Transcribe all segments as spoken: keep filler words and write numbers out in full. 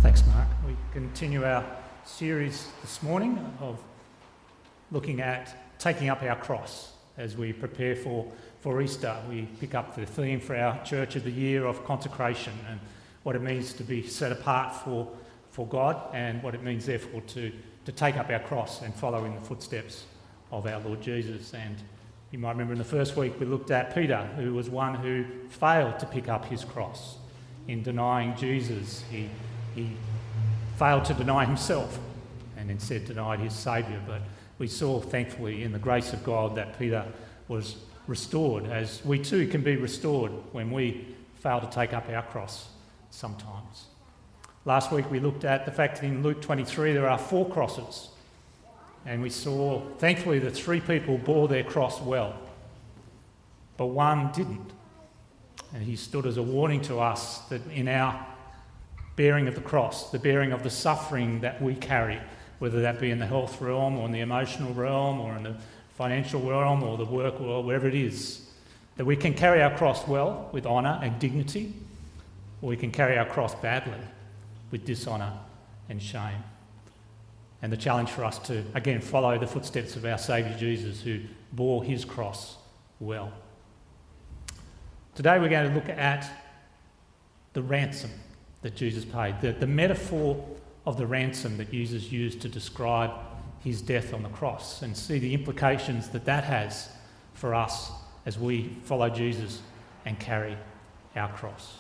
Thanks, Mark. We continue our series this morning of looking at taking up our cross as we prepare for, for Easter. We pick up the theme for our Church of the Year of consecration and what it means to be set apart for, for God and what it means, therefore, to, to take up our cross and follow in the footsteps of our Lord Jesus. And you might remember in the first week we looked at Peter, who was one who failed to pick up his cross. In denying Jesus, he He failed to deny himself and instead denied his Saviour. But we saw, thankfully, in the grace of God that Peter was restored, as we too can be restored when we fail to take up our cross sometimes. Last week we looked at the fact that in Luke twenty-three there are four crosses, and we saw, thankfully, that three people bore their cross well, but one didn't. And he stood as a warning to us that in our bearing of the cross, the bearing of the suffering that we carry, whether that be in the health realm or in the emotional realm or in the financial realm or the work world, wherever it is, that we can carry our cross well with honour and dignity, or we can carry our cross badly with dishonour and shame. And the challenge for us to, again, follow the footsteps of our Saviour Jesus, who bore his cross well. Today we're going to look at the ransom that Jesus paid, the, the metaphor of the ransom that Jesus used to describe his death on the cross, and see the implications that that has for us as we follow Jesus and carry our cross.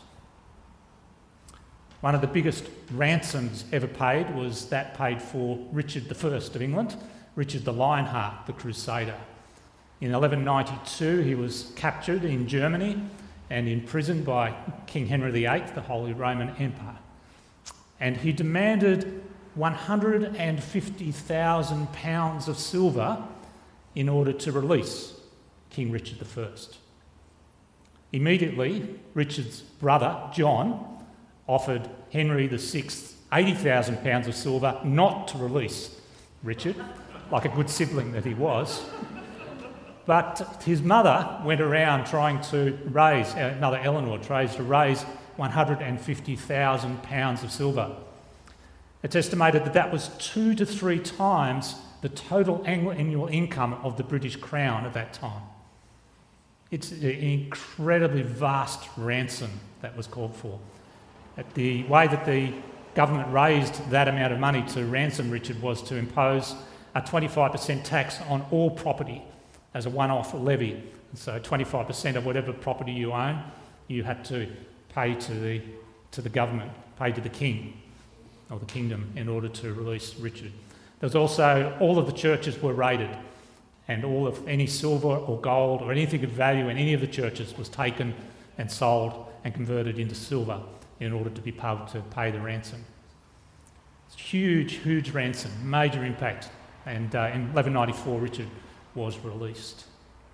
One of the biggest ransoms ever paid was that paid for Richard the First of England, Richard the Lionheart, the Crusader. In eleven ninety-two he was captured in Germany and imprisoned by King Henry the Eighth, the Holy Roman Empire. And he demanded one hundred fifty thousand pounds of silver in order to release King Richard the First. Immediately, Richard's brother, John, offered Henry the Sixth eighty thousand pounds of silver not to release Richard, like a good sibling that he was. But his mother went around trying to raise, uh, Mother Eleanor tries to raise one hundred fifty thousand pounds of silver. It's estimated that that was two to three times the total annual income of the British Crown at that time. It's an incredibly vast ransom that was called for. At the way that the government raised that amount of money to ransom Richard was to impose a twenty-five percent tax on all property as a one-off levy. And so twenty-five percent of whatever property you own, you had to pay to the to the government, pay to the king or the kingdom in order to release Richard. There was also, all of the churches were raided, and all of any silver or gold or anything of value in any of the churches was taken and sold and converted into silver in order to be able to pay the ransom. It's huge, huge ransom, major impact. And uh, in eleven ninety-four, Richard was released.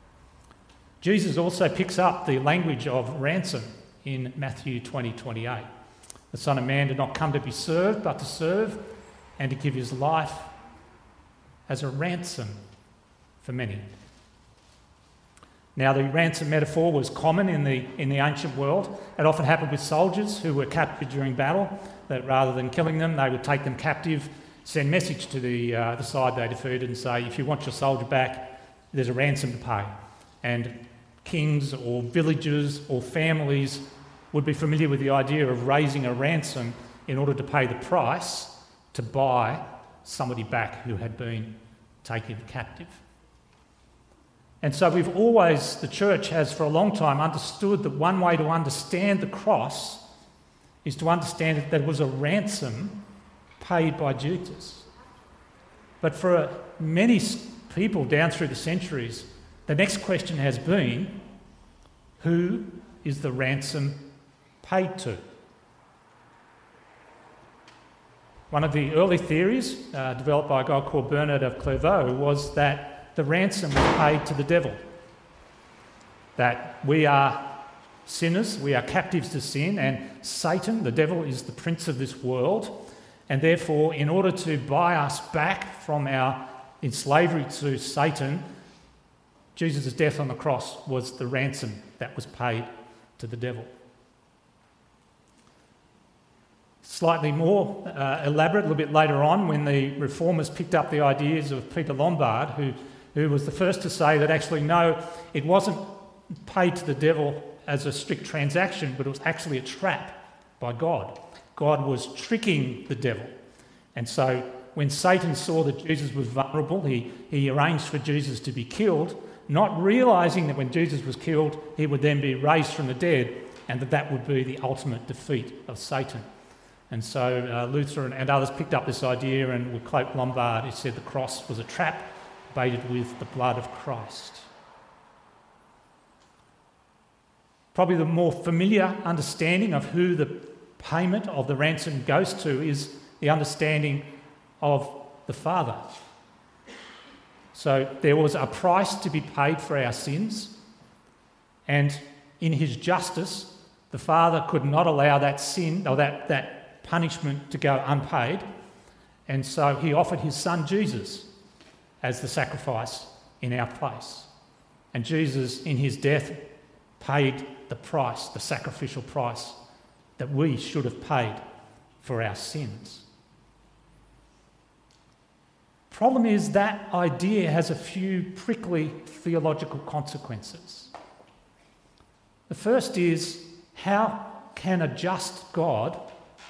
Jesus also picks up the language of ransom in Matthew twenty twenty-eight. The Son of Man did not come to be served, but to serve and to give his life as a ransom for many. Now, the ransom metaphor was common in the in the ancient world. It often happened with soldiers who were captured during battle, that rather than killing them, they would take them captive, send message to the uh, the side they defeated and say, if you want your soldier back, there's a ransom to pay. And kings or villages or families would be familiar with the idea of raising a ransom in order to pay the price to buy somebody back who had been taken captive. And so we've always, the church has for a long time understood that one way to understand the cross is to understand that there was a ransom paid by Jesus. But for many people down through the centuries, the next question has been, who is the ransom paid to? One of the early theories uh, developed by a guy called Bernard of Clairvaux was that the ransom was paid to the devil. That we are sinners, we are captives to sin, and Satan, the devil, is the prince of this world, and therefore, in order to buy us back from our in slavery to Satan, Jesus' death on the cross was the ransom that was paid to the devil. slightly more uh, elaborate a little bit later on when the reformers picked up the ideas of Peter Lombard, who, who was the first to say that actually, no, it wasn't paid to the devil as a strict transaction, but it was actually a trap by God. God was tricking the devil. And so when Satan saw that Jesus was vulnerable, he, he arranged for Jesus to be killed, not realising that when Jesus was killed, he would then be raised from the dead, and that that would be the ultimate defeat of Satan. And so uh, Luther and, and others picked up this idea, and with Cloak Lombard, he said the cross was a trap baited with the blood of Christ. Probably the more familiar understanding of who the payment of the ransom goes to is the understanding of the Father. So there was a price to be paid for our sins, and in his justice, the Father could not allow that sin or that, that punishment to go unpaid, and so he offered his son Jesus as the sacrifice in our place. And Jesus, in his death, paid the price, the sacrificial price that we should have paid for our sins. Problem is that idea has a few prickly theological consequences. The first is, how can a just God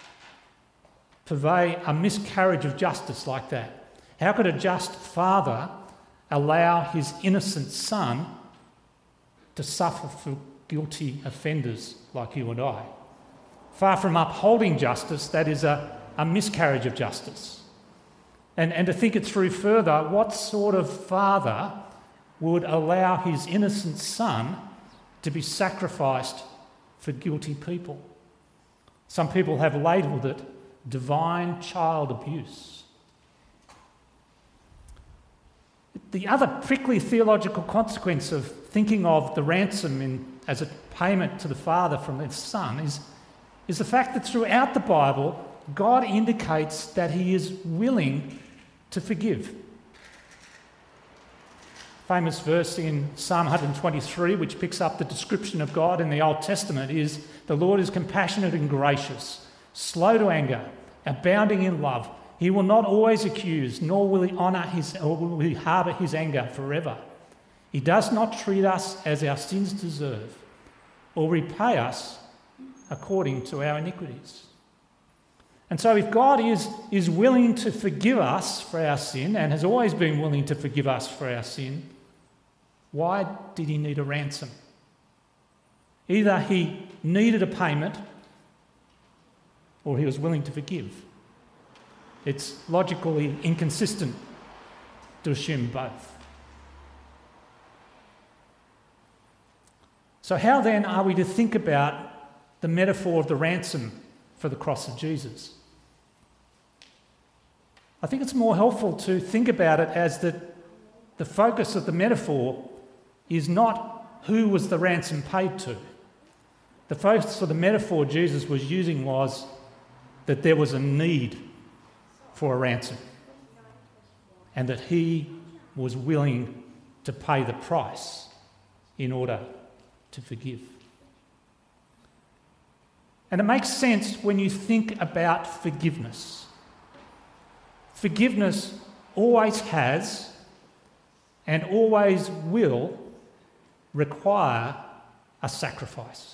purvey a miscarriage of justice like that? How could a just father allow his innocent son to suffer for guilty offenders like you and I? Far from upholding justice, that is a, a miscarriage of justice. And, and to think it through further, what sort of father would allow his innocent son to be sacrificed for guilty people? Some people have labelled it divine child abuse. The other prickly theological consequence of thinking of the ransom in, as a payment to the Father from his Son is, is the fact that throughout the Bible, God indicates that he is willing to forgive. Famous verse in Psalm one twenty-three, which picks up the description of God in the Old Testament, is, "The Lord is compassionate and gracious, slow to anger, abounding in love. He will not always accuse, nor will he honour his, or will he harbour his anger forever. He does not treat us as our sins deserve, or repay us according to our iniquities." And so if God is, is willing to forgive us for our sin, and has always been willing to forgive us for our sin, why did he need a ransom? Either he needed a payment, or he was willing to forgive. It's logically inconsistent to assume both. So how then are we to think about the metaphor of the ransom for the cross of Jesus? I think it's more helpful to think about it as that the focus of the metaphor is not who was the ransom paid to. The focus of the metaphor Jesus was using was that there was a need for a ransom, and that he was willing to pay the price in order to forgive. And it makes sense when you think about forgiveness. Forgiveness always has and always will require a sacrifice.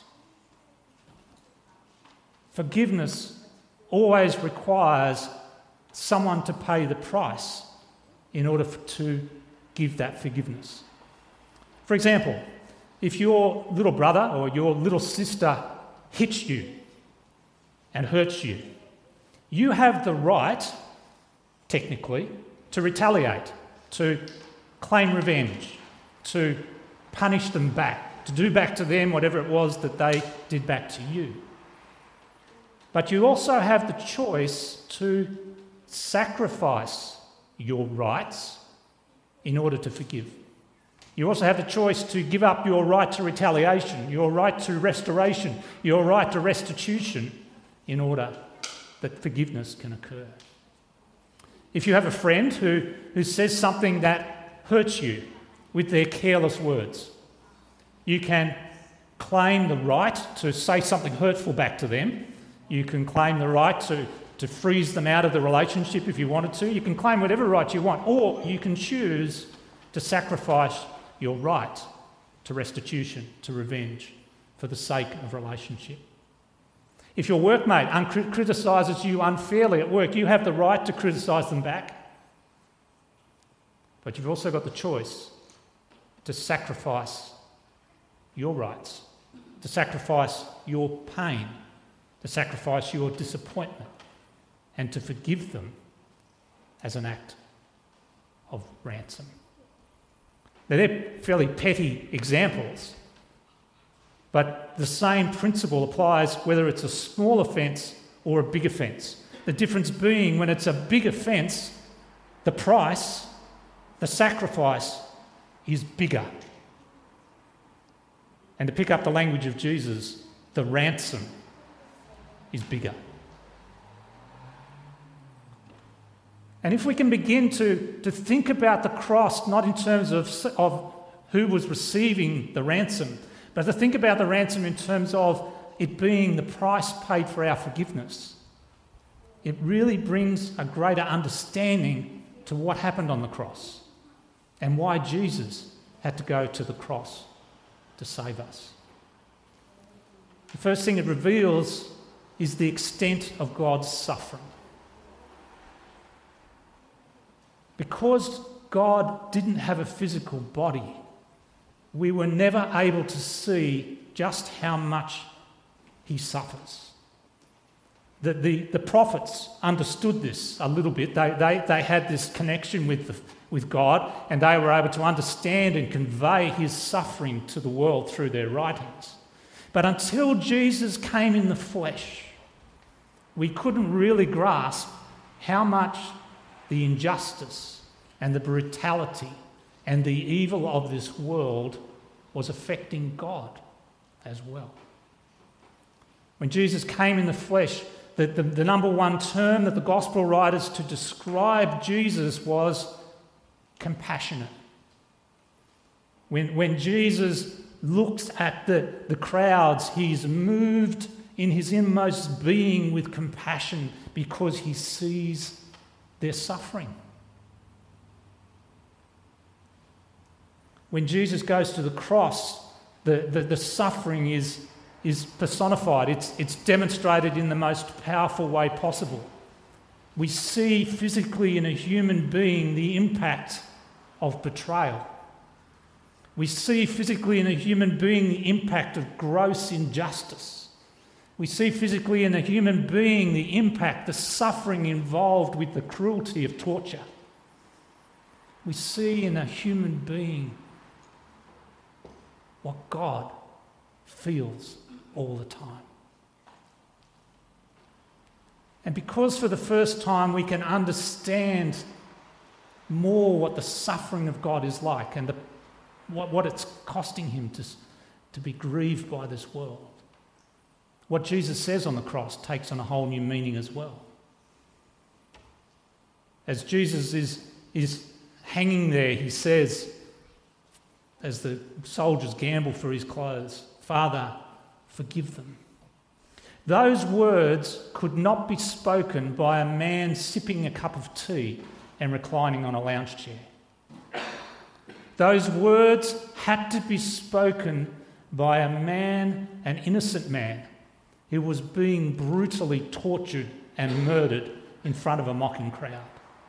Forgiveness always requires someone to pay the price in order to give that forgiveness. For example, if your little brother or your little sister hits you and hurts you, you have the right, technically, to retaliate, to claim revenge, to punish them back, to do back to them whatever it was that they did back to you. But you also have the choice to sacrifice your rights in order to forgive. You also have the choice to give up your right to retaliation, your right to restoration, your right to restitution in order that forgiveness can occur. If you have a friend who, who says something that hurts you with their careless words, you can claim the right to say something hurtful back to them. You can claim the right to, to freeze them out of the relationship if you wanted to. You can claim whatever right you want, or you can choose to sacrifice your right to restitution, to revenge, for the sake of relationship. If your workmate un- criticises you unfairly at work, you have the right to criticise them back. But you've also got the choice to sacrifice your rights, to sacrifice your pain, to sacrifice your disappointment, and to forgive them as an act of ransom. Now, they're fairly petty examples, but the same principle applies whether it's a small offence or a big offence. The difference being, when it's a big offence, the price, the sacrifice, is bigger. And to pick up the language of Jesus, the ransom is bigger. And if we can begin to, to think about the cross, not in terms of, of who was receiving the ransom, but to think about the ransom in terms of it being the price paid for our forgiveness, it really brings a greater understanding to what happened on the cross and why Jesus had to go to the cross to save us. The first thing it reveals is the extent of God's suffering. Because God didn't have a physical body, we were never able to see just how much he suffers. The, the, the prophets understood this a little bit. They, they, they had this connection with, the, with God, and they were able to understand and convey his suffering to the world through their writings. But until Jesus came in the flesh, we couldn't really grasp how much the injustice and the brutality and the evil of this world was affecting God as well. When Jesus came in the flesh, the, the, the number one term that the gospel writers to describe Jesus was compassionate. When, when Jesus looks at the, the crowds, he's moved in his inmost being with compassion because he sees their suffering. When Jesus goes to the cross, the, the, the suffering is, is personified. It's, it's demonstrated in the most powerful way possible. We see physically in a human being the impact of betrayal. We see physically in a human being the impact of gross injustice. We see physically in a human being the impact, the suffering involved with the cruelty of torture. We see in a human being what God feels all the time. And because for the first time we can understand more what the suffering of God is like and the, what, what it's costing him to, to be grieved by this world, what Jesus says on the cross takes on a whole new meaning as well. As Jesus is, is hanging there, he says, as the soldiers gamble for his clothes, "Father, forgive them." Those words could not be spoken by a man sipping a cup of tea and reclining on a lounge chair. Those words had to be spoken by a man, an innocent man, who was being brutally tortured and murdered in front of a mocking crowd.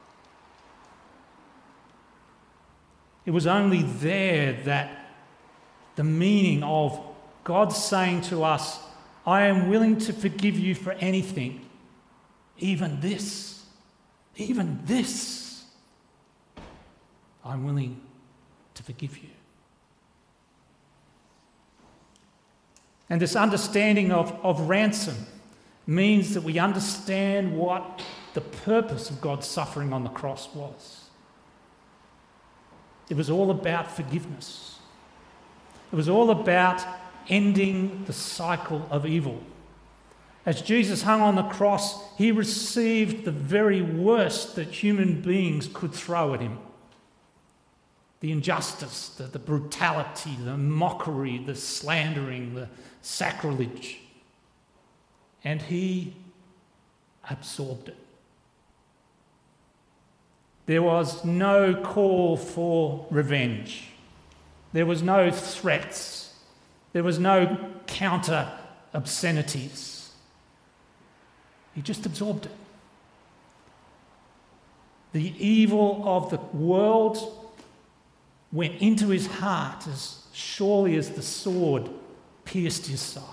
It was only there that the meaning of God saying to us, "I am willing to forgive you for anything, even this, even this, I'm willing to forgive you." And this understanding of, of ransom means that we understand what the purpose of God's suffering on the cross was. It was all about forgiveness. It was all about ending the cycle of evil. As Jesus hung on the cross, he received the very worst that human beings could throw at him. The injustice, the, the brutality, the mockery, the slandering, the sacrilege. and he absorbed it. There was no call for revenge. There was no threats. There was no counter obscenities. He just absorbed it. The evil of the world went into his heart as surely as the sword pierced his side.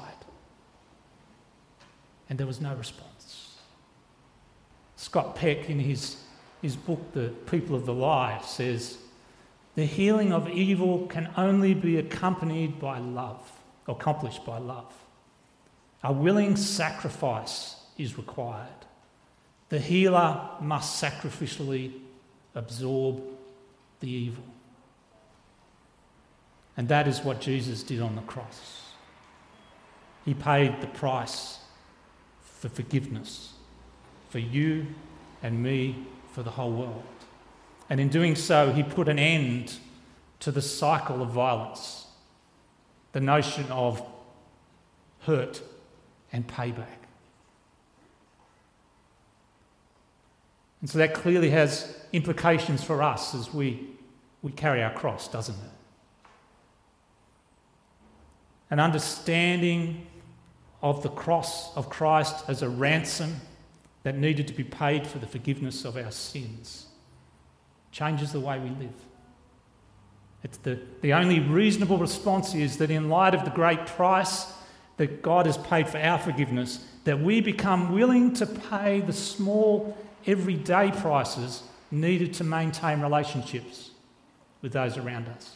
And there was no response. Scott Peck, in his, his book, The People of the Lie, says, the healing of evil can only be accompanied by love, accomplished by love. A willing sacrifice is required. The healer must sacrificially absorb the evil. And that is what Jesus did on the cross. He paid the price for forgiveness, for you and me, for the whole world. And in doing so, he put an end to the cycle of violence, the notion of hurt and payback. And so that clearly has implications for us as we, we carry our cross, doesn't it? An understanding of the cross of Christ as a ransom that needed to be paid for the forgiveness of our sins changes the way we live. It's the, the only reasonable response is that in light of the great price that God has paid for our forgiveness, that we become willing to pay the small everyday prices needed to maintain relationships with those around us.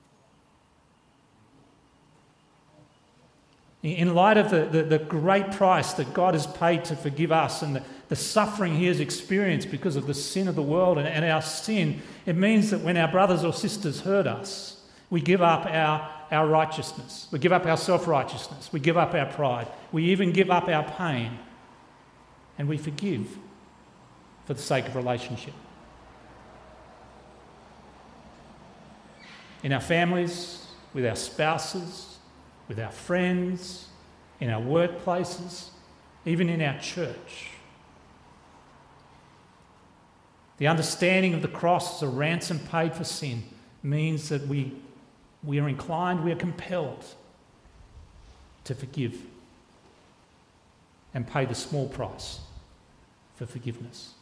In light of the, the, the great price that God has paid to forgive us and the, the suffering he has experienced because of the sin of the world and, and our sin, it means that when our brothers or sisters hurt us, we give up our, our righteousness. We give up our self-righteousness. We give up our pride. We even give up our pain. And we forgive for the sake of relationship. In our families, with our spouses, with our friends, in our workplaces, even in our church. The understanding of the cross as a ransom paid for sin means that we, we are inclined, we are compelled to forgive and pay the small price for forgiveness.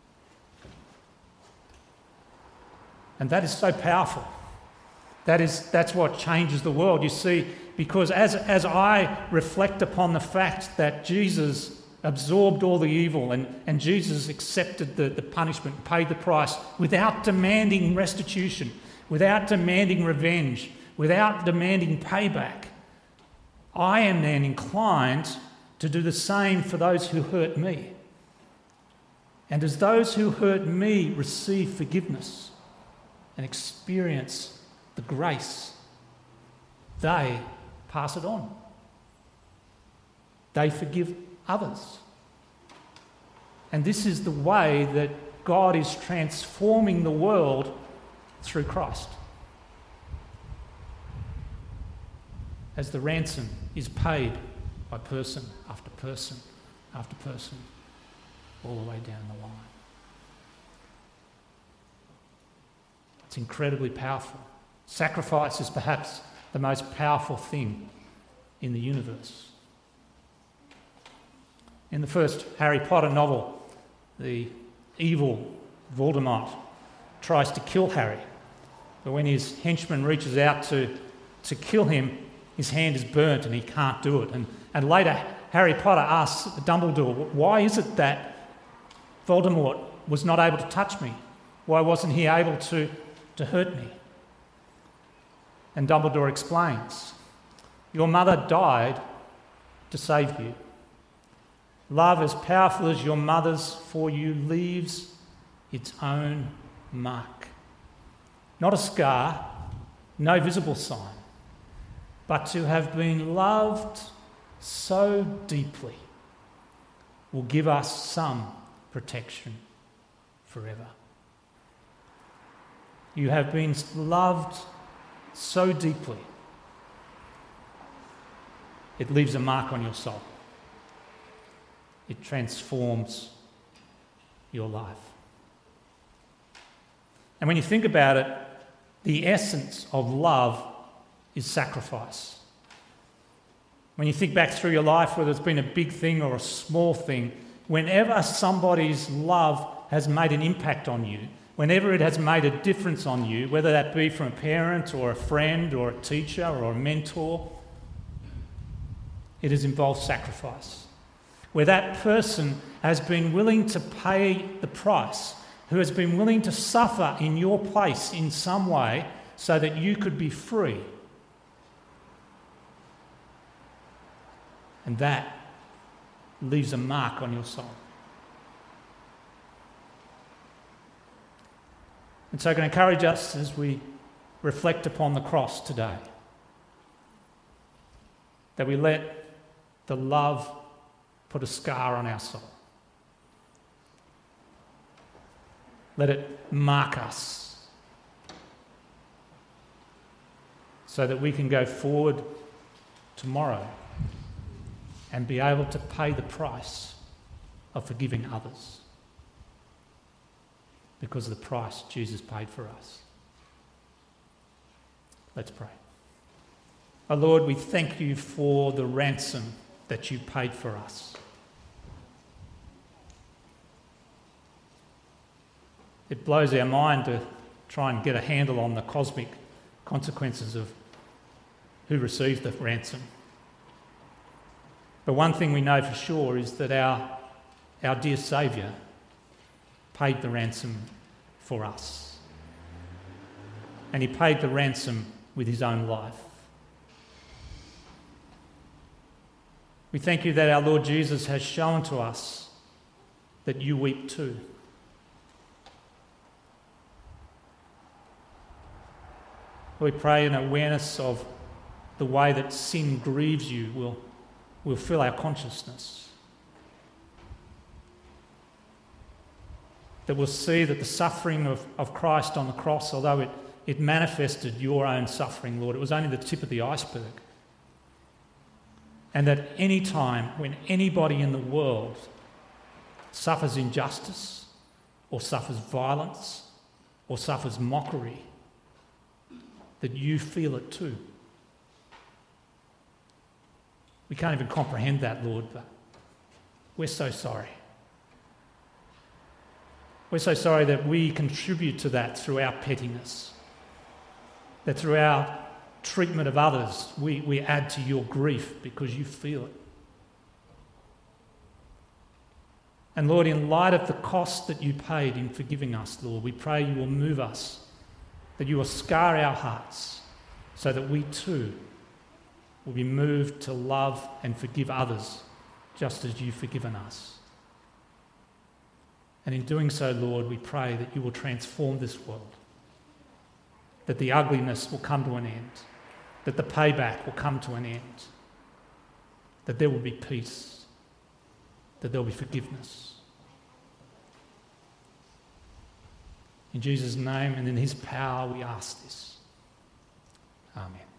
And that is so powerful. That is, that's what changes the world. You see, because as, as I reflect upon the fact that Jesus absorbed all the evil and, and Jesus accepted the, the punishment, paid the price without demanding restitution, without demanding revenge, without demanding payback, I am then inclined to do the same for those who hurt me. And as those who hurt me receive forgiveness and experience the grace, they pass it on. They forgive others. And this is the way that God is transforming the world through Christ. As the ransom is paid by person after person after person, all the way down the line. It's incredibly powerful. Sacrifice is perhaps the most powerful thing in the universe. In the first Harry Potter novel, the evil Voldemort tries to kill Harry, but when his henchman reaches out to, to kill him, his hand is burnt and he can't do it. And, and later, Harry Potter asks Dumbledore, why is it that Voldemort was not able to touch me? Why wasn't he able to, to hurt me? And Dumbledore explains, your mother died to save you. Love as powerful as your mother's for you leaves its own mark. Not a scar, no visible sign, but to have been loved so deeply will give us some protection forever. You have been loved so deeply, it leaves a mark on your soul. it transforms your life. And when you think about it, the essence of love is sacrifice. When you think back through your life, whether it's been a big thing or a small thing, whenever somebody's love has made an impact on you, whenever it has made a difference on you, whether that be from a parent or a friend or a teacher or a mentor, it has involved sacrifice. Where that person has been willing to pay the price, who has been willing to suffer in your place in some way so that you could be free. And that leaves a mark on your soul. And so I can encourage us as we reflect upon the cross today, that we let the love put a scar on our soul. Let it mark us so that we can go forward tomorrow and be able to pay the price of forgiving others because of the price Jesus paid for us. Let's pray. Oh Lord, we thank you for the ransom that you paid for us. It blows our mind to try and get a handle on the cosmic consequences of who received the ransom. But one thing we know for sure is that our, our dear Saviour paid the ransom for us. And he paid the ransom with his own life. We thank you that our Lord Jesus has shown to us that you weep too. We pray in awareness of the way that sin grieves you will, will fill our consciousness. That we'll see that the suffering of, of Christ on the cross, although it, it manifested your own suffering, Lord, it was only the tip of the iceberg. And that any time when anybody in the world suffers injustice or suffers violence or suffers mockery, that you feel it too. We can't even comprehend that, Lord, but we're so sorry. We're so sorry that we contribute to that through our pettiness, that through our treatment of others, we, we add to your grief because you feel it. And Lord, in light of the cost that you paid in forgiving us, Lord, we pray you will move us, that you will scar our hearts so that we too will be moved to love and forgive others just as you've forgiven us. And in doing so, Lord, we pray that you will transform this world, that the ugliness will come to an end, that the payback will come to an end, that there will be peace, that there will be forgiveness. In Jesus' name and in his power we ask this. Amen.